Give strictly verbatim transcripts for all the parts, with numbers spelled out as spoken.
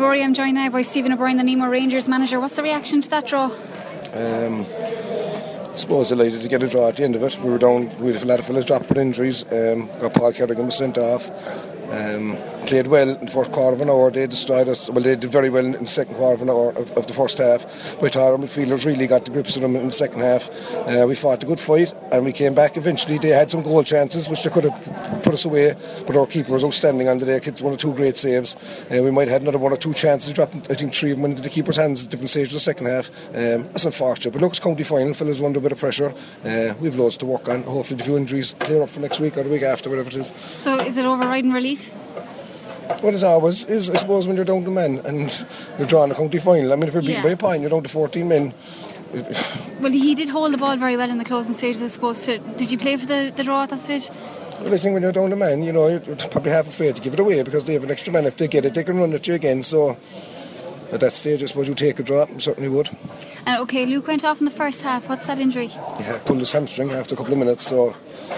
Rory, I'm joined now by Stephen O'Brien, the Nemo Rangers manager. What's the reaction to that draw? Um, I suppose delighted to get a draw at the end of it. We were down, we had a lot of fellas dropped with injuries. Um, got Paul Kerrigan was sent off. Um, played well in the first quarter of an hour. They destroyed us. Well, they did very well in the second quarter of an hour of, of the first half. But our midfielders really got the grips of them in the second half. Uh, we fought a good fight and we came back. Eventually, they had some goal chances which they could have put us away. But our keeper was outstanding on the day. It's one or two great saves. Uh, we might have had another one or two chances. Dropped, I think, three of them into the keeper's hands at different stages of the second half. Um, that's unfortunate. But look, it's county final. Fellas were under a bit of pressure. Uh, we've loads to work on. Hopefully, the few injuries clear up for next week or the week after, whatever it is. So, is it overriding relief? What is always is, I suppose, when you're down to men and you're drawing a county final. I mean, if you're beaten yeah. by a point, you're down to fourteen men. Well, he did hold the ball very well in the closing stages, I suppose. To, did you play for the, the draw at that stage? Well, I think when you're down to men, you know, you're probably half afraid to give it away because they have an extra man. If they get it, they can run at you again. So at that stage, I suppose you take a draw. You certainly would. And okay, Luke went off in the first half. What's that injury? Yeah, pulled his hamstring after a couple of minutes. So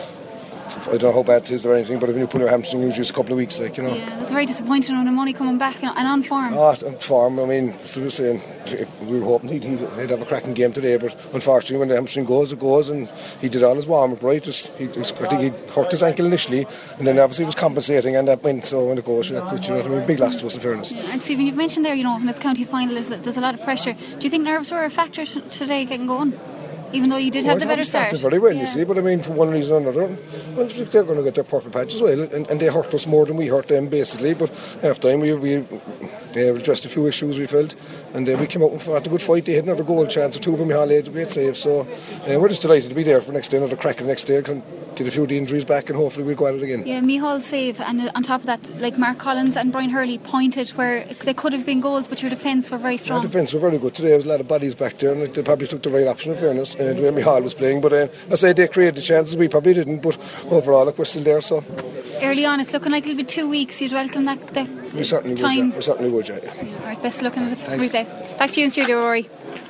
I don't know how bad it is or anything, but when you pull your hamstring, usually it's a couple of weeks, like, you know. Yeah, that's very disappointing when I'm only coming back and on form. Oh, on form, I mean, as we were saying, if we were hoping he'd, he'd have a cracking game today, but unfortunately when the hamstring goes, it goes, and he did all his warm-up right. Just, he, I think he hurt his ankle initially, and then obviously he was compensating, and that went, so when it goes, that's it, you know what I mean, big loss to us in fairness. Yeah, and Stephen, you've mentioned there, you know, when it's county final, there's, there's a lot of pressure. Do you think nerves were a factor t- today getting going? Even though you did have the better start. Very well, yeah. you see, but I mean, for one reason or another, well, they're going to get their purple patch as well, and, and they hurt us more than we hurt them, basically. But half time we we uh, addressed a few issues we felt, and then uh, we came out and fought a good fight. They had another goal chance or two, but Michal had a great save. So uh, we're just delighted to be there for next day, another crack the next day, can get a few of the injuries back, and hopefully we'll go at it again. Yeah, Michal's save, and on top of that, like Mark Collins and Brian Hurley pointed where they could have been goals, but your defence were very strong. Our defence were very good today. There was a lot of bodies back there, and they probably took the right option in fairness. Uh, the way Michal was playing, but uh, I say they created the chances, we probably didn't. But overall, look, we're still there. So early on, it's looking like it'll be two weeks. You'd welcome that, that we certainly time. Would, yeah. We certainly would, yeah. yeah. All right, best of luck in the replay. Back to you in studio, Rory.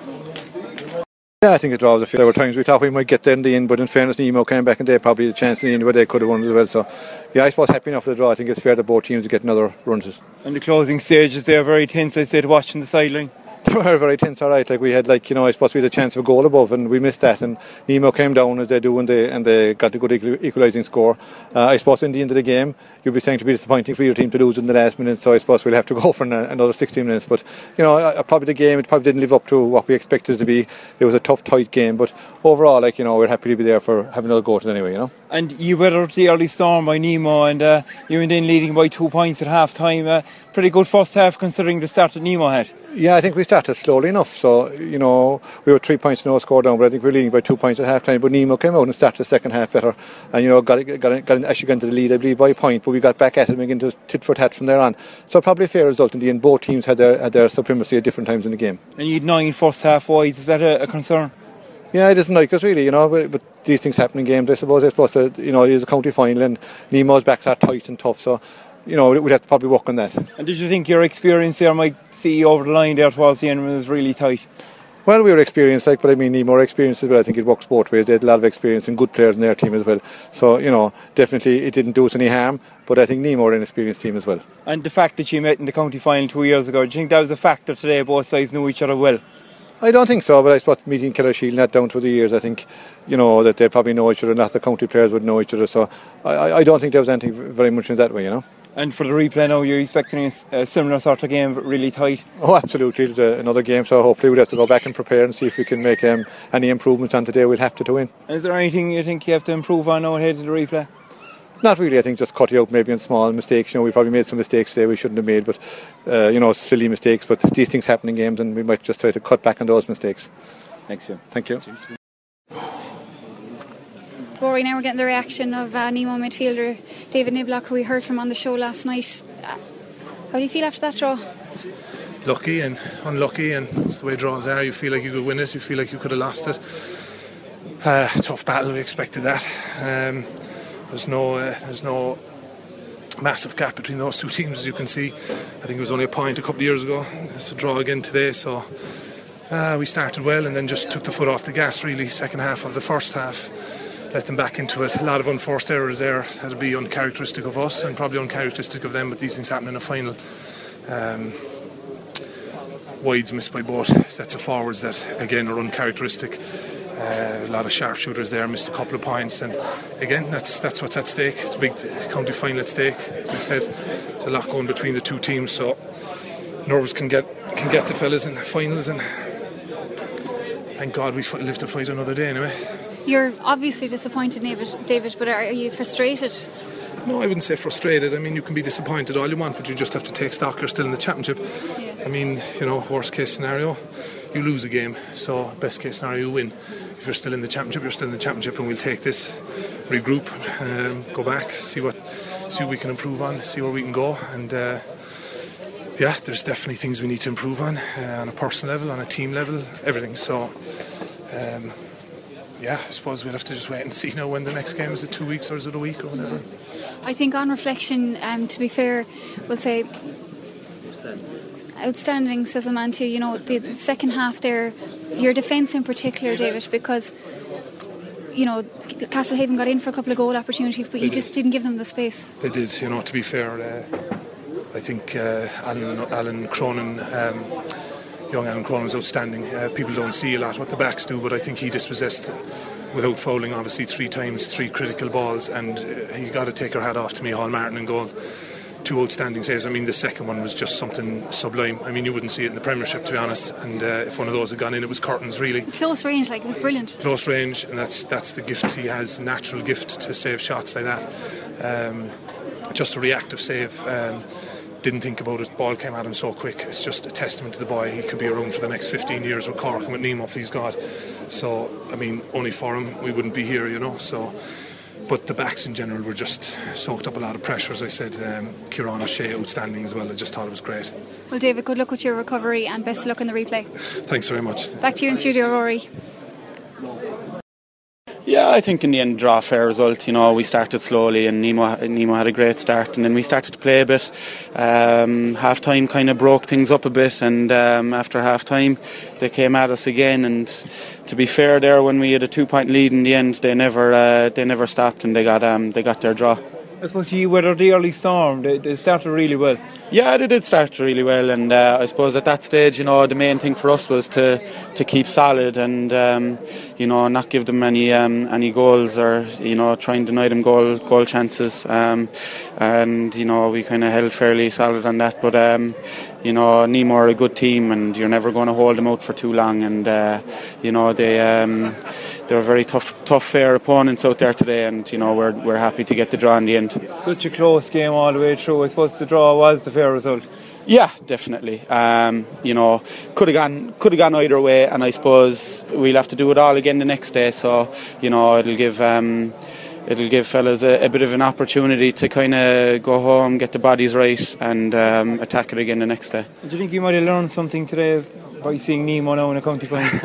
Yeah, I think the draw was a few. There were times we thought we might get there in the end, but in fairness, Nemo came back and they probably the chance in the end where they could have won as well. So, yeah, I suppose happy enough with the draw. I think it's fair that both teams get another run at it. And the closing stages, they're very tense, I said, watching the sideline. They were very tense, all right. Like we had, like you know, I suppose we had a chance of a goal above, and we missed that. And Nemo came down as they do, and they and they got a good equalising score. Uh, I suppose in the end of the game, you'd be saying to be disappointing for your team to lose in the last minute. So I suppose we'll have to go for another sixteen minutes. But you know, uh, probably the game it probably didn't live up to what we expected it to be. It was a tough, tight game, but overall, like you know, we're happy to be there for having another go at it anyway. You know. And you weathered the early storm by Nemo, and uh, you went in leading by two points at half time. Uh, pretty good first half considering the start that Nemo had. Yeah, I think we started slowly enough. So, you know, we were three points no score down, but I think we were leading by two points at half time. But Nemo came out and started the second half better. And, you know, got, got, got actually got into the lead, I believe, by a point. But we got back at it and again to tit for tat from there on. So, probably a fair result in the end. Both teams had their, had their supremacy at different times in the game. And you had nine first half wise. Is that a, a concern? Yeah, it isn't like us really, you know, but, but these things happen in games, I suppose. I suppose that, you know, it is a county final and Nemo's backs are tight and tough. So, you know, we'd have to probably work on that. And did you think your experience there might see you over the line there towards the end when it was really tight? Well, we were experienced, like, but I mean, need more experience as well. I think it works both ways. They had a lot of experience and good players in their team as well. So, you know, definitely it didn't do us any harm, but I think Nemo are an experienced team as well. And the fact that you met in the county final two years ago, do you think that was a factor today? Both sides knew each other well? I don't think so, but I suppose meeting Kellershiel not down through the years, I think, you know, that they probably know each other, not the county players would know each other. So I, I don't think there was anything very much in that way, you know. And for the replay now, you're expecting a, a similar sort of game, really tight? Oh, absolutely. It's a, another game, so hopefully we'll have to go back and prepare and see if we can make um, any improvements on today. We'll have to to win. And is there anything you think you have to improve on now ahead of the replay? Not really. I think just cut you out maybe on small mistakes. You know, we probably made some mistakes today we shouldn't have made, but uh, you know, silly mistakes. But these things happen in games, and we might just try to cut back on those mistakes. Thanks, Jim. Thank you. Rory, now we're getting the reaction of uh, Nemo midfielder David Niblock, who we heard from on the show last night. Uh, how do you feel after that draw? Lucky and unlucky, and it's the way draws are. You feel like you could win it, you feel like you could have lost it. Uh, tough battle, we expected that. Um, there's no, uh, there's no massive gap between those two teams, as you can see. I think it was only a point a couple of years ago. It's a draw again today, so uh, we started well and then just took the foot off the gas, really, second half of the first half. Let them back into it. A lot of unforced errors there. That'll be uncharacteristic of us and probably uncharacteristic of them, but these things happen in a final. Um, wides missed by both sets of forwards that again are uncharacteristic. Uh, a lot of sharpshooters there, missed a couple of points, and again that's that's what's at stake. It's a big county final at stake. As I said, there's a lot going between the two teams, so nerves can get can get the fellas in the finals, and thank God we live to fight another day anyway. You're obviously disappointed, David, David, but are you frustrated? No, I wouldn't say frustrated. I mean, you can be disappointed all you want, but you just have to take stock. You're still in the championship. Yeah. I mean, you know, worst case scenario, you lose a game. So best case scenario, you win. If you're still in the championship, you're still in the championship, and we'll take this, regroup, um, go back, see what, see what we can improve on, see where we can go, and uh, yeah, there's definitely things we need to improve on, uh, on a personal level, on a team level, everything. So. Um, Yeah, I suppose we'll have to just wait and see now when the next game is. It two weeks or is it a week or whatever? I think on reflection, um, to be fair, we'll say outstanding, says a man too. You know, the, the second half there, your defence in particular, David, because you know Castlehaven got in for a couple of goal opportunities, but you just didn't give them the space. They did, you know. To be fair, uh, I think uh, Alan, Alan Cronin. Um, Young Alan Cronin was outstanding. Uh, people don't see a lot what the backs do, but I think he dispossessed, without fouling, obviously three times, three critical balls, and uh, you got to take your hat off to Micheál Martin in goal. Two outstanding saves. I mean, the second one was just something sublime. I mean, you wouldn't see it in the Premiership, to be honest. And uh, if one of those had gone in, it was curtains, really. Close range, like it was brilliant. Close range, and that's that's the gift he has, natural gift to save shots like that. Um, just a reactive save. Um, Didn't think about it, ball came at him so quick. It's just a testament to the boy. He could be around for the next fifteen years with Cork and with Nemo, please God. So, I mean, only for him we wouldn't be here, you know. So, but the backs in general were just soaked up a lot of pressure, as I said. um, Kieran O'Shea outstanding as well. I just thought it was great. Well, David, good luck with your recovery and best of luck in the replay. Thanks very much. Back to you in studio, Rory. Yeah, I think in the end, draw a fair result. You know, we started slowly, and Nemo Nemo had a great start, and then we started to play a bit. Um, half time kind of broke things up a bit, and um, after half time, they came at us again. And to be fair, there when we had a two point lead in the end, they never uh, they never stopped, and they got um, they got their draw. I suppose you weathered the early storm. They, they started really well. Yeah, they did start really well, and uh, I suppose at that stage, you know, the main thing for us was to, to keep solid and um, you know, not give them any um, any goals, or you know, try and deny them goal goal chances. Um, and you know, we kind of held fairly solid on that. But um, you know, Nemo are a good team, and you're never going to hold them out for too long. And uh, you know, they um, they're very tough, tough, fair opponents out there today, and you know, we're we're happy to get the draw in the end. Such a close game all the way through. I suppose the draw was the fair result. Yeah, definitely. Um, you know, could have gone, could have gone either way, and I suppose we'll have to do it all again the next day. So, you know, it'll give um, it'll give fellas a, a bit of an opportunity to kind of go home, get the bodies right, and um, attack it again the next day. Do you think you might have learned something today by seeing Nemo now in a county final?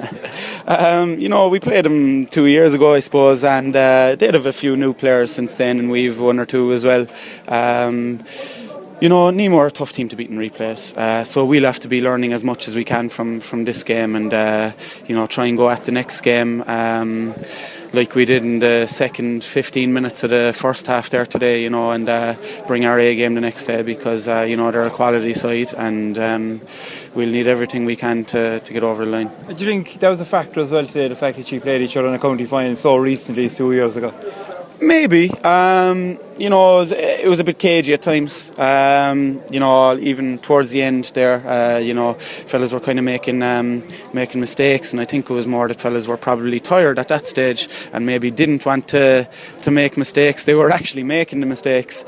um, you know, we played them two years ago, I suppose, and uh, they'd have a few new players since then, and we've one or two as well. Um, You know, Nemo are a tough team to beat in replays, uh, so we'll have to be learning as much as we can from, from this game, and uh, you know, try and go at the next game um, like we did in the second fifteen minutes of the first half there today, you know, and uh, bring our A game the next day, because uh, you know, they're a quality side, and um, we'll need everything we can to, to get over the line. Do you think that was a factor as well today, the fact that you played each other in a county final so recently, two years ago? Maybe. Um, you know, it was, it was a bit cagey at times. Um, you know, even towards the end there, uh, you know, fellas were kind of making um, making mistakes, and I think it was more that fellas were probably tired at that stage and maybe didn't want to to make mistakes. They were actually making the mistakes.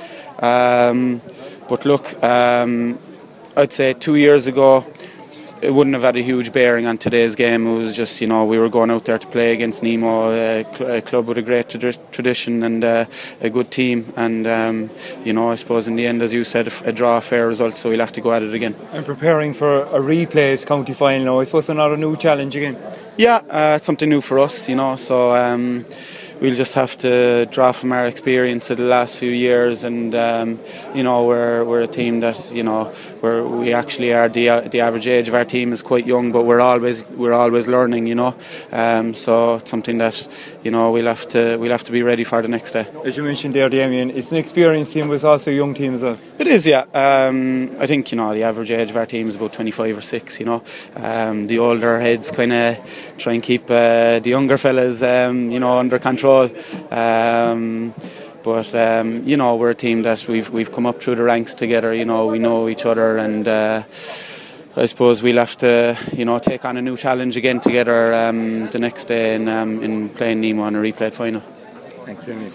Um, but look, um, I'd say two years ago, it wouldn't have had a huge bearing on today's game. It was just, you know, we were going out there to play against Nemo, a, cl- a club with a great tra- tradition and uh, a good team. And, um, you know, I suppose in the end, as you said, a draw, a fair result, so we'll have to go at it again. I'm preparing for a replayed county final now. I suppose another new challenge again. Yeah, uh, it's something new for us, you know, so um, we'll just have to draw from our experience of the last few years, and um, you know, we're we're a team that, you know, we're, we actually are the the average age of our team is quite young, but we're always we're always learning, you know. Um, so it's something that, you know, we'll have to we'll have to be ready for the next day. As you mentioned there, Damien, it's an experienced team, but it's also a young team as well. It is, yeah. Um, I think, you know, the average age of our team is about twenty-five or six. You know, um, the older heads kind of try and keep uh, the younger fellas, um, you know, under control. Um, but um, you know, we're a team that we've we've come up through the ranks together. You know, we know each other, and uh, I suppose we'll have to, you know, take on a new challenge again together um, the next day in um, in playing Nemo in a replayed final. Thanks, Damien.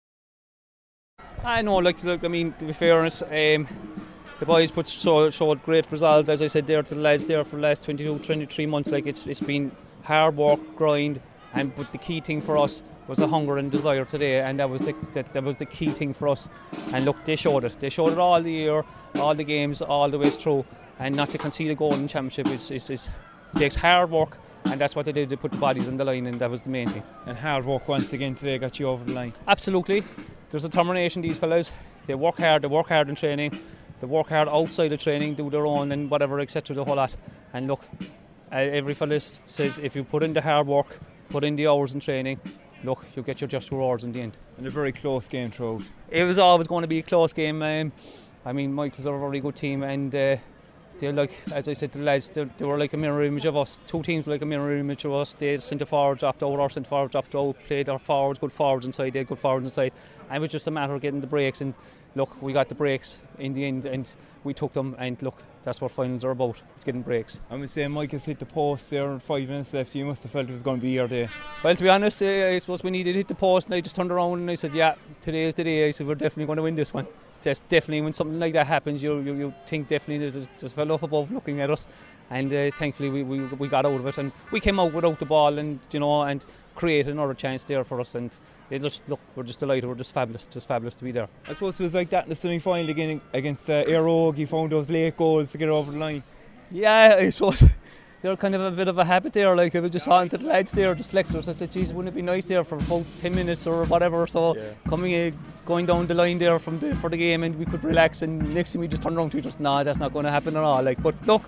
I know, like, look, I mean, to be fair, um, the boys put so, showed great results, as I said there to the lads there for the last twenty-two, twenty-three months. Like, it's it's been hard work, grind, and but the key thing for us was the hunger and desire today, and that was the that, that was the key thing for us. And look, they showed it. They showed it all the year, all the games, all the way through, and not to concede a goal in the championship is is, is takes hard work. And that's what they did. They put the bodies on the line, and that was the main thing. And hard work once again today got you over the line. Absolutely. There's a determination, these fellas. They work hard, they work hard in training, they work hard outside of training, do their own and whatever, et cetera, the whole lot. And look, uh, every fella says if you put in the hard work, put in the hours in training, look, you'll get your just rewards in the end. And a very close game throughout. It was always going to be a close game. Um, I mean, Michael's are a very good team, and uh, they're like, as I said to the lads, they were like a mirror image of us. Two teams were like a mirror image of us. They centre forward dropped out, our centre forward dropped out, played our forwards, good forwards inside, they had good forwards inside. And it was just a matter of getting the breaks, and look, we got the breaks in the end, and we took them, and look, that's what finals are about, it's getting breaks. I would say Michael's hit the post there with five minutes left. You must have felt it was going to be your day. Well, to be honest, uh, I suppose we needed to hit the post, and I just turned around and I said, yeah, today is the day. I said, we're definitely going to win this one. That's definitely, when something like that happens, you you, you think definitely there's, there's a fellow up above looking at us, and uh, thankfully we, we we got out of it, and we came out without the ball, and you know, and created another chance there for us, and they just look, we're just delighted, we're just fabulous, just fabulous to be there. I suppose it was like that in the semi-final again against uh, Éire Óg. You found those late goals to get over the line. Yeah, I suppose they're kind of a bit of a habit there. Like, I was just on to the lads there, the selectors. I said, geez, wouldn't it be nice there for about ten minutes or whatever? So yeah. coming in, going down the line there from the, for the game, and we could relax. And next thing we just turned around to just, nah, that's not going to happen at all. Like, but look,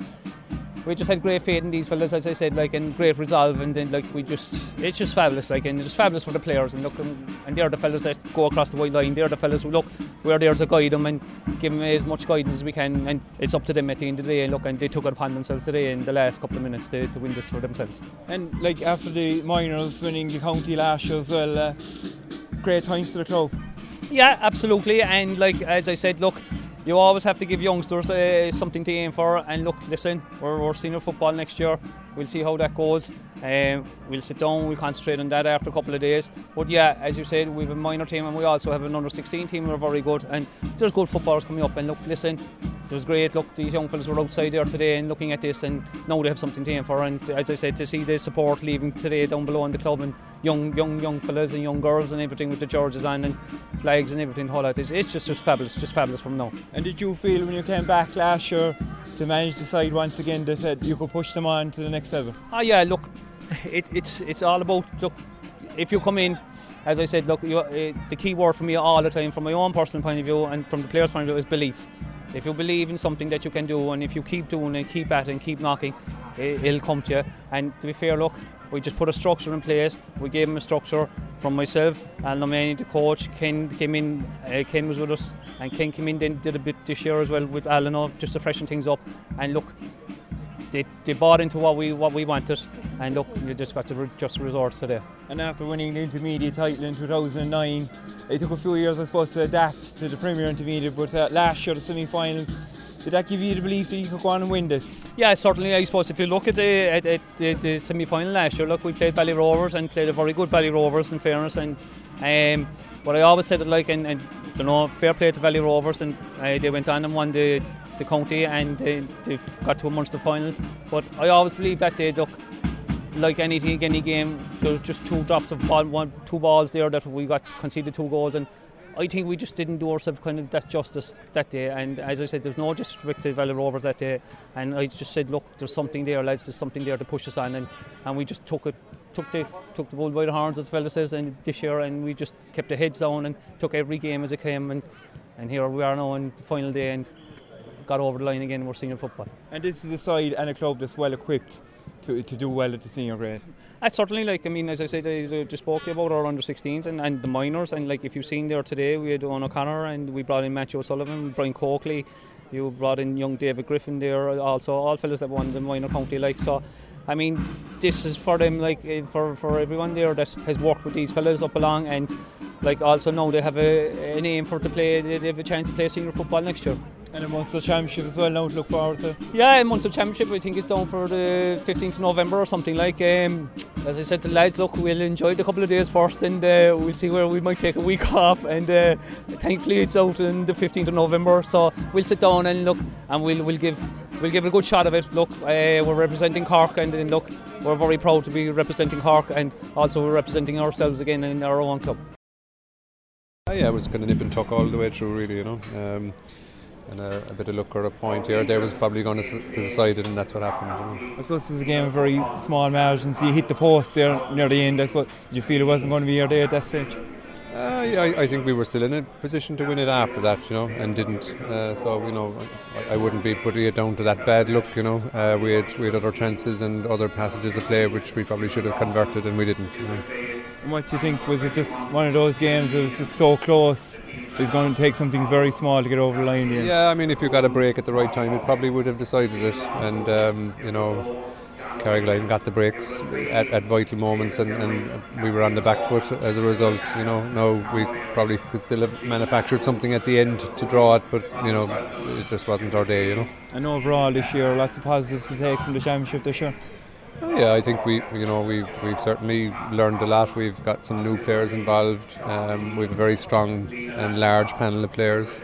we just had great faith in these fellas, as I said, like, and great resolve, and then like we just, it's just fabulous, like, and it's just fabulous for the players. And look, and, and they're the fellas that go across the white line. They're the fellas who look, we're there to guide them and give them as much guidance as we can, and it's up to them at the end of the day. And look, and they took it upon themselves today in the last couple of minutes to, to win this for themselves. And like after the minors winning the county last year as well, uh, great times to the club. Yeah, absolutely. And like as I said, look, you always have to give youngsters uh, something to aim for. And look, listen, we're, we're senior football next year. We'll see how that goes. Um, we'll sit down, we'll concentrate on that after a couple of days. But yeah, as you said, we have a minor team, and we also have an under sixteen team who are very good. And there's good footballers coming up. And look, listen, it was great. Look, these young fellas were outside there today and looking at this, and now they have something to aim for. And as I said, to see the support leaving today down below in the club, and young young young fellas and young girls and everything with the jerseys on and flags and everything, all that, it's, it's just, just fabulous, just fabulous from now. And did you feel when you came back last year to manage the side once again that uh, you could push them on to the next level? Oh yeah, look, it, it's it's all about, look, if you come in, as I said, look, you, uh, the key word for me all the time, from my own personal point of view and from the players' point of view, is belief. If you believe in something that you can do, and if you keep doing it, keep at it and keep knocking, it, it'll come to you. And to be fair, look, we just put a structure in place. We gave him a structure from myself, and Lomani, the coach. Ken came in, uh, Ken was with us, and Ken came in, then did a bit this year as well with Alan, just to freshen things up. And look, they, they bought into what we what we wanted, and look, you just got to re- just resort to that. And after winning the intermediate title in two thousand nine, it took a few years, I suppose, to adapt to the Premier Intermediate, but uh, last year, the semi-finals, did that give you the belief that you could go on and win this? Yeah, certainly. I suppose if you look at the, at, at the, the semi-final last year, look, we played Valley Rovers and played a very good Valley Rovers, in fairness. And um, but I always said it like, and, and you know, fair play to Valley Rovers, and uh, they went on and won the, the county, and they, they got to a Munster final. But I always believe that they, look, like anything, any game, there was just two drops of ball, one, two balls there that we got conceded two goals, and I think we just didn't do ourselves kind of that justice that day. And as I said, there's no disrespect to Valley Rovers that day, and I just said, look, there's something there, lads, there's something there to push us on, and, and we just took it took the took the bull by the horns, as the fella says, and this year, and we just kept the heads down and took every game as it came, and and here we are now on the final day and got over the line again. We're senior football. And this is a side and a club that's well equipped to to do well at the senior grade. I certainly, like, I mean, as I said, I just spoke to you about our under sixteens and, and the minors, and like if you've seen there today, we had Owen O'Connor and we brought in Matthew O'Sullivan, Brian Coakley, you brought in young David Griffin there, also all fellas that won the minor county, like, so I mean, this is for them, like, for, for everyone there that has worked with these fellas up along, and like also now they have a, an aim for to play, they have a chance to play senior football next year. And a Munster Championship as well now to look forward to. Yeah, Munster Championship, I think it's down for the fifteenth of November or something like. Um, as I said to the lads, look, we'll enjoy the couple of days first, and uh, we'll see where we might take a week off, and uh, thankfully it's out on the fifteenth of November, so we'll sit down and look, and we'll we'll give we'll give it a good shot of it. Look, uh, we're representing Cork, and, and look, we're very proud to be representing Cork, and also we're representing ourselves again in our own club. Oh, yeah, it was kind of nip and tuck all the way through, really, you know. Um, and a, a bit of luck or a point here there was probably going to decide it, and that's what happened. You know. I suppose this is a game of very small margins. You hit the post there near the end. I suppose, did you feel it wasn't going to be your day at that stage? Uh, yeah, I, I think we were still in a position to win it after that, you know, and didn't. Uh, so, you know, I, I wouldn't be putting it down to that bad luck, you know. Uh, we had we had other chances and other passages of play which we probably should have converted, and we didn't. You know. And what do you think? Was it just one of those games that was just so close? It's going to take something very small to get over the line here. Yeah, I mean, if you got a break at the right time, it probably would have decided it. And um, you know, Carrigaline got the breaks at, at vital moments, and, and we were on the back foot as a result. You know, now we probably could still have manufactured something at the end to draw it, but you know, it just wasn't our day. You know. And overall this year, lots of positives to take from the championship this year. Yeah, I think we, you know, we we've certainly learned a lot. We've got some new players involved. Um, we have a very strong and large panel of players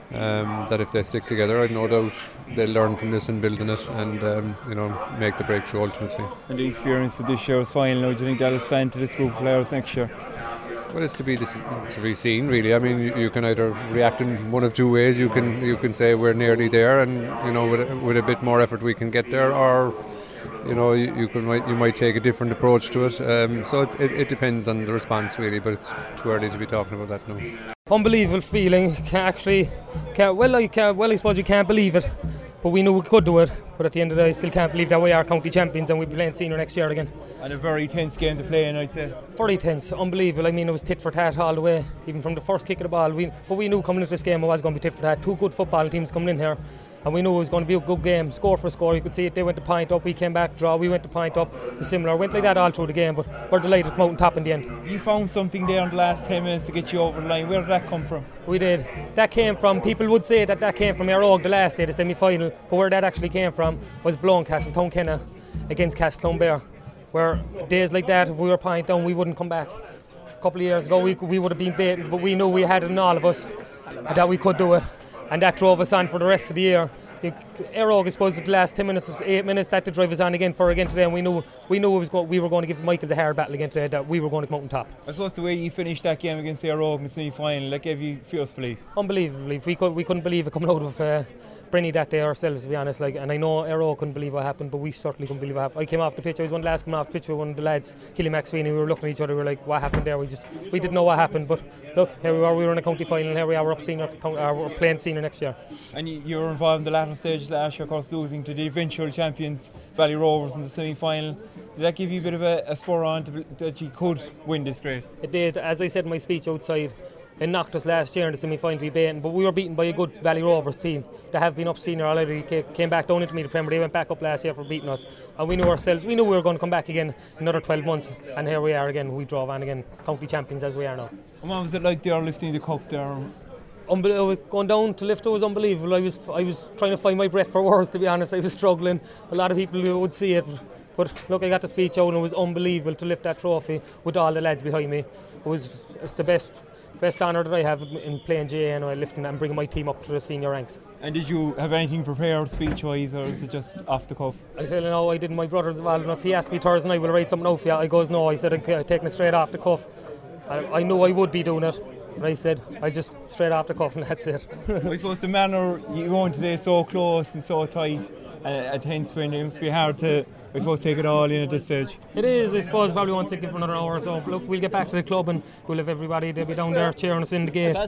um, that, if they stick together, I've no doubt they'll learn from this and build on it, and um, you know, make the breakthrough ultimately. And the experience of this year's final, now, do you think that'll stand to this group of players next year? Well, it's to be this, to be seen, really. I mean, you, you can either react in one of two ways. You can you can say we're nearly there, and you know, with a, with a bit more effort we can get there, or you know, you, you can you might take a different approach to it. Um, so it, it, it depends on the response, really. But it's too early to be talking about that now. Unbelievable feeling. Can't actually, can't, well, I can't, well, I suppose we can't believe it, but we knew we could do it. But at the end of the day, I still can't believe that we are county champions and we'll be playing senior next year again. And a very tense game to play in, I'd say. Very tense, unbelievable. I mean, it was tit for tat all the way, even from the first kick of the ball. We, but we knew coming into this game it was going to be tit for tat. Two good football teams coming in here, and we knew it was going to be a good game, score for score. You could see it. They went to point up, we came back, draw. We went to point up, similar. Went like that all through the game, but we're delighted to come out on top in the end. You found something there in the last ten minutes to get you over the line. Where did that come from? We did. That came from, people would say that that came from Airog the last day, the semi-final, but where that actually came from was blown Castletown Kenna against Castletown Bear, where days like that, if we were point down, we wouldn't come back. A couple of years ago, we, we would have been beaten, but we knew we had it in all of us, and that we could do it, and that drove us on for the rest of the year. Airog, I suppose, the last ten minutes, eight minutes, that to drive us on again for again today, and we knew we knew it was go- we were going to give Michaels a hard battle again today, that we were going to come out on top. I suppose the way you finished that game against Airog in the semi-final, that gave you fierce belief. Unbelievable. We, could, we couldn't believe it coming out of uh, Brenny that day ourselves, to be honest. Like, and I know Airog couldn't believe what happened, but we certainly couldn't believe what happened. I came off the pitch, I was one of the last coming off the pitch with one of the lads, Killy McSweeney. We were looking at each other, we were like, what happened there? We just we didn't know what happened, but look, here we are, we were in a county final, and here we are, we're up senior, uh, we're playing senior next year. And you, you were involved in the latter stages last year, of course, losing to the eventual champions, Valley Rovers, in the semi-final. Did that give you a bit of a, a spur on to, that you could win this grade? It did. As I said in my speech outside, it knocked us last year in the semi-final to be beaten, but we were beaten by a good Valley Rovers team that have been up senior already, came back down into the Premier. They went back up last year for beating us, and we knew ourselves, we knew we were going to come back again another twelve months, and here we are again. We drove on again, county champions as we are now. And what was it like there lifting the cup there? Unbelievable. Going down to lift it was unbelievable. I was I was trying to find my breath for words, to be honest. I was struggling. A lot of people would see it, but look, I got the speech out, and it was unbelievable to lift that trophy with all the lads behind me. It was it's the best best honour that I have in playing J A N, lifting and bringing my team up to the senior ranks. And did you have anything prepared speech-wise, or is it just off the cuff? I tell you now, I didn't. My brother's involved in us. He asked me Thursday night, will I write something out for you? I goes, no. I said, I'm taking it straight off the cuff. I, I knew I would be doing it, but I said, I just straight off the cuff, and that's it. I suppose the manner you won today, so close and so tight, and at hence when it must be hard to, I I suppose, take it all in at this stage. It is, I suppose, probably won't take it for another hour or so. But look, we'll get back to the club and we'll have everybody, they'll be down there cheering us in the gate.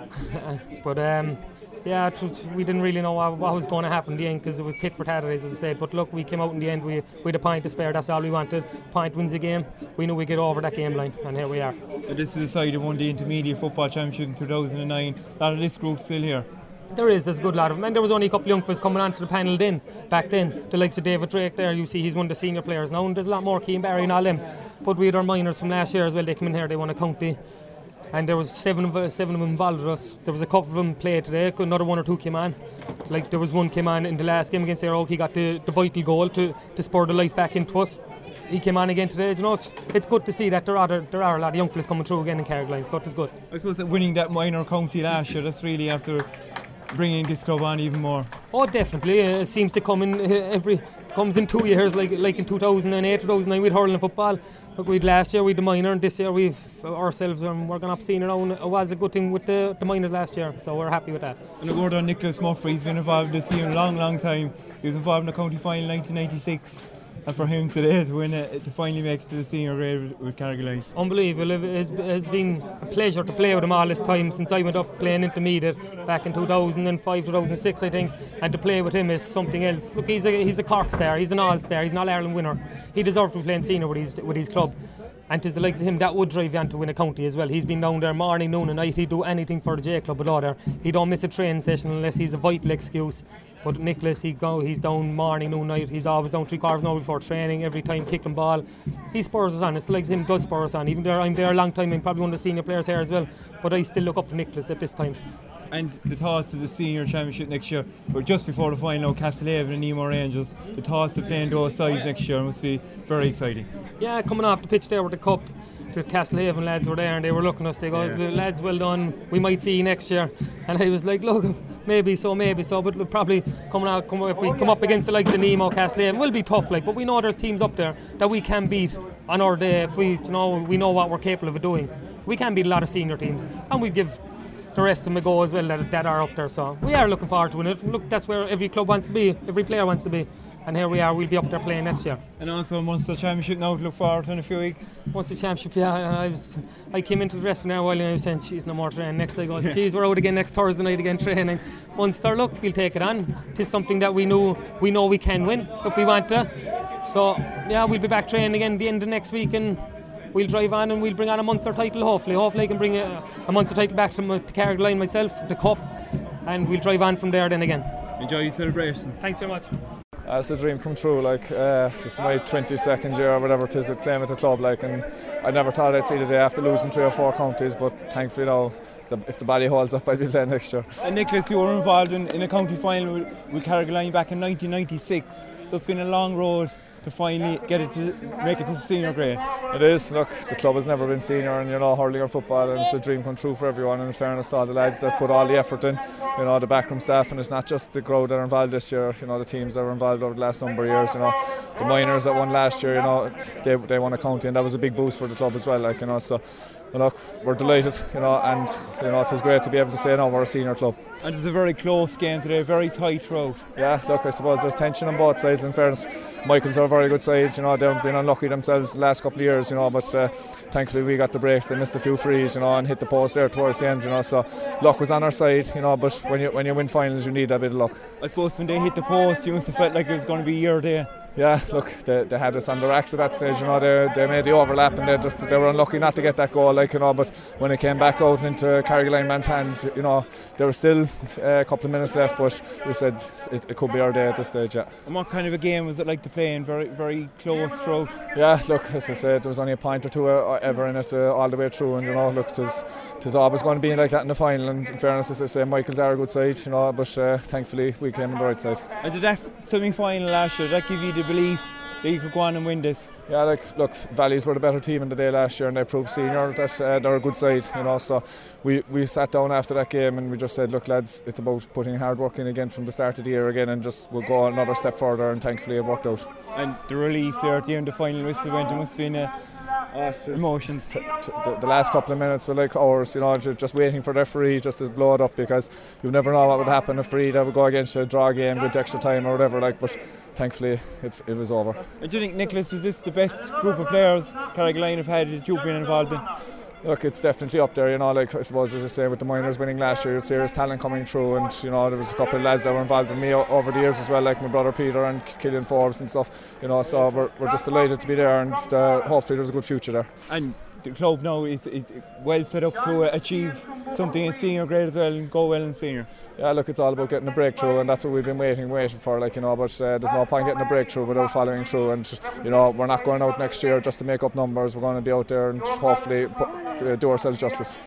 But um, yeah, we didn't really know what, what was going to happen in the end because it was tit for tat, as I said. But look, we came out in the end, we, we had a point to spare, that's all we wanted. Point wins the game, we knew we'd get over that game line, and here we are. This is the side who won the Intermediate Football Championship in two thousand nine. A lot of this group still here. There is, there's a good lot of them. And there was only a couple of young fellas coming onto the panel then, back then. The likes of David Drake there, you see he's one of the senior players now, and there's a lot more, Keane Barry and all them. But we had our minors from last year as well, they came in here, they won a county. And there was seven of, seven of them involved with us. There was a couple of them played today, another one or two came on. Like there was one came on in the last game against Éire Óg, he got the, the vital goal to, to spur the life back into us. He came on again today. You know, it's, it's good to see that there are there are a lot of young fellas coming through again in Carrigaline, so it's good. I suppose that winning that minor county last year, that's really after bringing this club on even more. Oh, definitely. Uh, it seems to come in uh, every comes in two years, like like in two thousand eight, two thousand nine, we'd hurling football. Look, we'd last year we'd the minor, and this year we've ourselves um, we're going up senior now. And it was a good thing with the, the minors last year, so we're happy with that. And a word on Nicholas Murphy, he's been involved in this team a long, long time. He was involved in the county final in nineteen ninety-six. And for him today to win it, to finally make it to the senior grade with, with Carrigaline. Unbelievable. It has, has been a pleasure to play with him all this time since I went up playing intermediate back in two thousand five, two thousand six, I think. And to play with him is something else. Look, he's a, he's a Cork star, he's an All-Star, he's an All-Ireland winner. He deserves to be playing senior with his, with his club. And it's the likes of him that would drive you on to win a county as well. He's been down there morning, noon and night. He'd do anything for the J Club below there. He don't miss a training session unless he's a vital excuse. But Nicholas, he go, he's down morning, noon, night. He's always down three quarters an hour before training, every time kicking ball. He spurs us on. It's the likes of him does spur us on. Even though I'm there a long time, I'm probably one of the senior players here as well. But I still look up to Nicholas at this time. And the toss to the senior championship next year, we're just before the final, Castlehaven and Nemo Rangers. The toss to playing those sides next year must be very exciting. Yeah, coming off the pitch there with the cup, the Castlehaven lads were there and they were looking at us. They go, yeah. Lads, well done. We might see you next year. And I was like, look, maybe so, maybe so. But we'll probably coming out, come, if we come up against the likes of Nemo, Castlehaven, will be tough. Like, but we know there's teams up there that we can beat on our day if we, you know, we know what we're capable of doing. We can beat a lot of senior teams, and we give the rest of them a go as well that, that are up there. So we are looking forward to it. Look, that's where every club wants to be, every player wants to be. And here we are, we'll be up there playing next year. And also Munster Championship now to look forward to in a few weeks. Munster Championship, yeah, I was, I came into the dressing room there a while and I was saying, geez, no more training. Next I goes, geez, we're out again next Thursday night again training. Munster, look, we'll take it on. It's something that we know we know we can win if we want to. So, yeah, we'll be back training again at the end of next week and we'll drive on and we'll bring on a Munster title hopefully. Hopefully I can bring a, a Munster title back to, to Carrigaline myself, the cup, and we'll drive on from there then again. Enjoy your celebration. Thanks very much. Uh, it's a dream come true. Like uh, this is my twenty-second year or whatever it is with playing with the club. Like, and I never thought I'd see the day after losing three or four counties. But thankfully now, the, if the body holds up, I'll be playing next year. And Nicholas, you were involved in, in a county final with, with Carrigaline back in nineteen ninety-six. So it's been a long road to finally get it to make it to the senior grade. It is. Look, the club has never been senior, and you know, hurling or football, and it's a dream come true for everyone. And in fairness to all the lads that put all the effort in, you know, the backroom staff, and it's not just the crowd that are involved this year. You know, the teams that were involved over the last number of years. You know, the minors that won last year. You know, they they won a county, and that was a big boost for the club as well. Like, you know, so. Well, look, we're delighted, you know, and you know, it's great to be able to say now we're a senior club. And it's a very close game today, very tight throat. Yeah, look, I suppose there's tension on both sides. In fairness, Michael's are a very good side. You know, they've been unlucky themselves the last couple of years. You know, but uh, thankfully we got the breaks. They missed a few frees, you know, and hit the post there towards the end. You know, so luck was on our side. You know, but when you when you win finals, you need a bit of luck. I suppose when they hit the post, you must have felt like it was going to be your day. Yeah, look, they, they had us on the racks at that stage, you know, they, they made the overlap and they just they were unlucky not to get that goal, like, you know, but when it came back out into Carrigaline man's hands, you know, there was still uh, a couple of minutes left, but we said it, it could be our day at this stage, yeah. And what kind of a game was it like to play in? Very, very close throat? Yeah, look, as I said, there was only a point or two uh, ever in it uh, all the way through, and, you know, look, it was, it was always going to be like that in the final, and in fairness, as I say, Michael's are a good side, you know, but uh, thankfully we came on the right side. And did that semi-final last year, did that give you the belief that you could go on and win this? Yeah, like, look, Valleys were the better team in the day last year and they proved senior that uh, they're a good side, you know, so we, we sat down after that game and we just said, look lads, it's about putting hard work in again from the start of the year again, and just we'll go another step further, and thankfully it worked out. And the relief there at the end of the final whistle went, it must have been a Oh, it's just- emotions? T- t- the, the last couple of minutes were like hours, you know, ju- just waiting for the referee just to blow it up, because you never know what would happen. A free that would go against a draw game, go to extra time or whatever. Like, but thankfully it, it was over. And do you think, Nicholas, is this the best group of players Carrigaline have had that you've been involved in? Look, it's definitely up there, you know, like I suppose as I say with the minors winning last year, serious talent coming through, and you know there was a couple of lads that were involved with me o- over the years as well, like my brother Peter and Killian Forbes and stuff, you know, so we're, we're just delighted to be there, and uh, hopefully there's a good future there. And the club now is, is well set up to uh, achieve something in senior grade as well and go well in senior. Yeah, look, it's all about getting a breakthrough, and that's what we've been waiting, waiting for. Like you know, but uh, there's no point getting a breakthrough without following through. And you know, we're not going out next year just to make up numbers. We're going to be out there and hopefully put, uh, do ourselves justice.